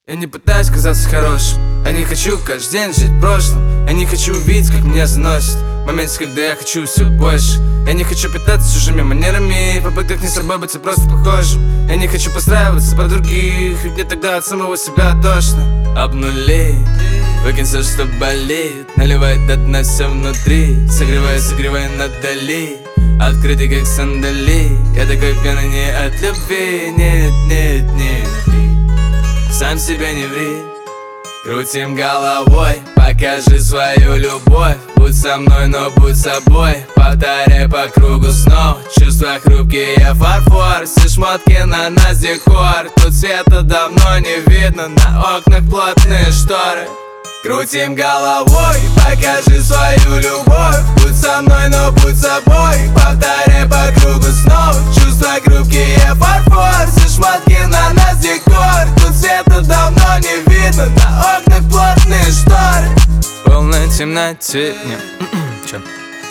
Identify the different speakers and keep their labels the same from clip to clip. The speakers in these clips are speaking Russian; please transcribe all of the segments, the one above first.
Speaker 1: Я не пытаюсь казаться хорошим, я не хочу каждый день жить прошлым. Я не хочу видеть, как меня заносит в моменте, когда я хочу все больше. Я не хочу питаться чужими манерами, в попытках не с собой быть просто похожим. Я не хочу подстраиваться под других, ведь мне тогда от самого себя тошно. Обнули, выкинь все, что болит, наливай до дна все внутри, согревай надали, открытый как сандали. Я такой пьяный не от любви, нет. Сам себе не ври. Крутим головой, покажи свою любовь. Будь со мной, но будь собой. Повторяй по кругу снова. Чувства хрупкие, фарфор. Все шмотки на нас декор. Тут света давно не видно, на окнах плотные шторы. Крутим головой, покажи свою любовь. Будь со мной, но будь собой. Повторяй по кругу снова. Чувства хрупкие, фарфор. Все шмотки на нас декор. Тут света давно не видно, на окнах плотные шторы. В полной темноте. Чё?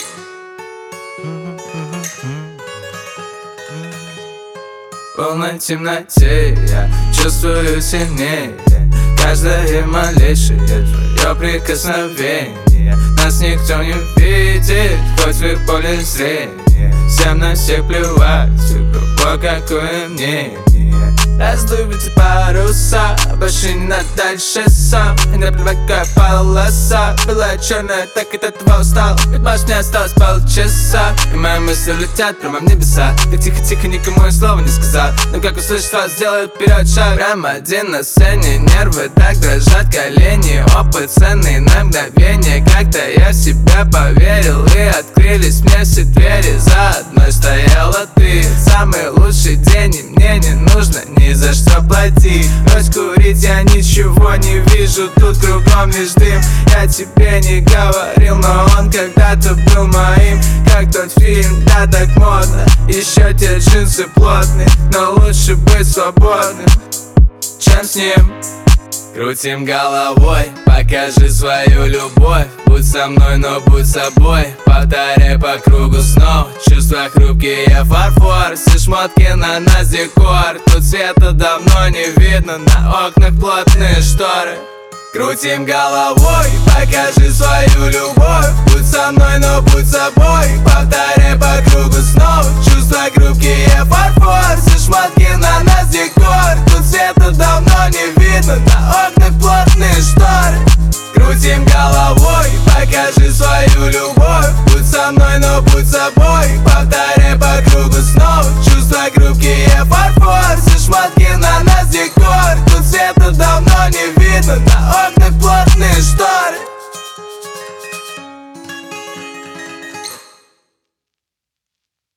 Speaker 1: В полной темноте я чувствую сильнее каждое малейшее твое прикосновение. Нас никто не видит, хоть в их поле зрения. Всем на всех плевать, кругом какое мнение. Раздувайте паруса, больше не надо дальше сам. И наплевать, какая полоса, была черная, так от этого устал. Ведь больше не осталось полчаса, и мои мысли летят прямо в небеса. Так тихо-тихо, никому я слова не сказал, но как услышишь вас, сделают вперед шаг. Прям один на сцене, нервы так дрожат колени. Опыт ценный на мгновение, как-то я в себя поверил. И открылись мне все двери, за одной стояла ты. Самый лучший день, и мне не нужно ни за что платить. Брось курить, я ничего не вижу, тут кругом лишь дым. Я тебе не говорил, но он когда-то был моим. Как тот фильм, да, так модно. Еще те джинсы плотные, но лучше быть свободным, чем с ним. Крутим головой, покажи свою любовь. Будь со мной, но будь собой. Повторяй по кругу снова. Чувства хрупкие, фарфор. Все шмотки на нас декор. Тут света давно не видно, на окнах плотные шторы. Крутим головой, покажи свою любовь. Будь со мной, но будь собой. Повторяй по кругу снова. Чувства хрупкие, фарфор. Все шмотки на нас декор. Тут света давно не видно, на окнах плотные шторы. Крутим головой, покажи свою любовь. Будь со мной, но будь собой. Повторяй по кругу снова. Чувства хрупкие, фарфор. Все шмотки на нас декор. Тут света давно не видно, на